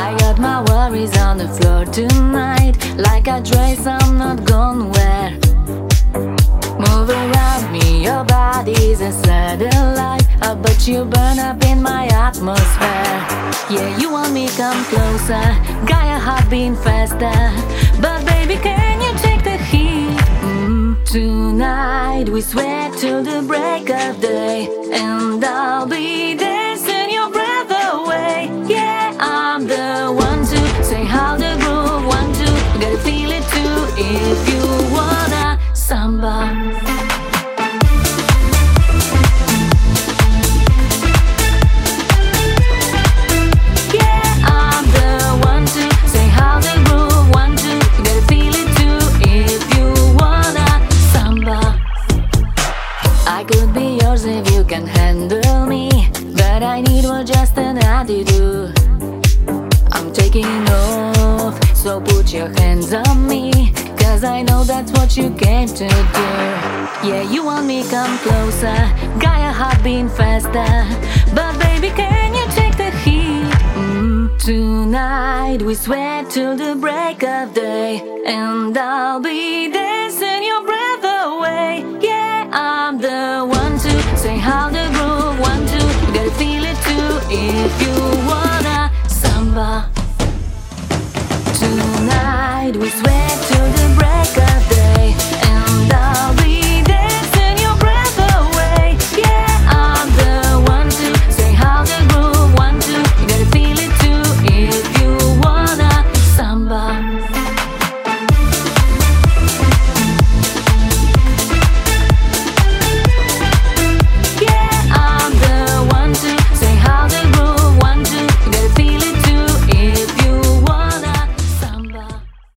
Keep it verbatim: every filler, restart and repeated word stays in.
I got my worries on the floor tonight, like a dress I'm not gonna wear. Move around me, your body's a satellite, uh, but you burn up in my atmosphere. Yeah, you want me come closer, got your heart beating faster, but baby, can you take the heat? Mm. Tonight we sweat till the break of day, and I'll be dancing your breath away. Yeah, I'm the one to say how the groove, one, two, you gotta feel it too if you wanna samba. I could be yours if you can handle me, but I need more just an attitude. I'm taking off, so put your hands on me, cause I know that's what you came to do. Yeah, you want me come closer, got your heart beating faster, but baby, can you take the heat? Mm. Tonight we sweat till the break of day, and I'll be dancing your breath away. Yeah, I'm the one to say how the groove, one, two, you gotta feel it too if you wanna samba. Tonight we sweat